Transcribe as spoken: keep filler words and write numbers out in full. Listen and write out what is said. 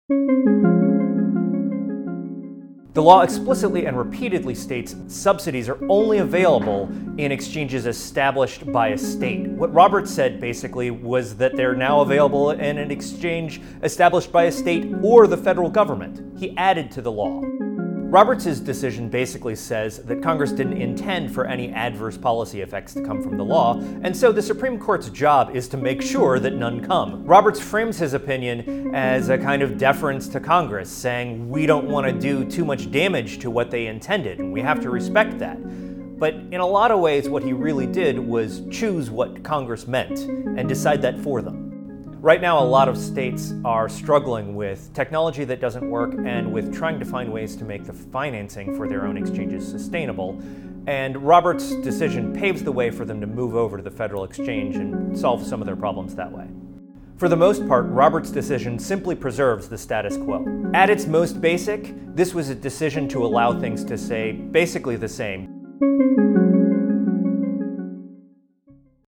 The law explicitly and repeatedly states subsidies are only available in exchanges established by a state. What Roberts said basically was that they're now available in an exchange established by a state or the federal government. He added to the law. Roberts' decision basically says that Congress didn't intend for any adverse policy effects to come from the law, and so the Supreme Court's job is to make sure that none come. Roberts frames his opinion as a kind of deference to Congress, saying we don't want to do too much damage to what they intended, and we have to respect that. But in a lot of ways, what he really did was choose what Congress meant and decide that for them. Right now, a lot of states are struggling with technology that doesn't work and with trying to find ways to make the financing for their own exchanges sustainable. And Roberts' decision paves the way for them to move over to the federal exchange and solve some of their problems that way. For the most part, Roberts' decision simply preserves the status quo. At its most basic, this was a decision to allow things to stay basically the same.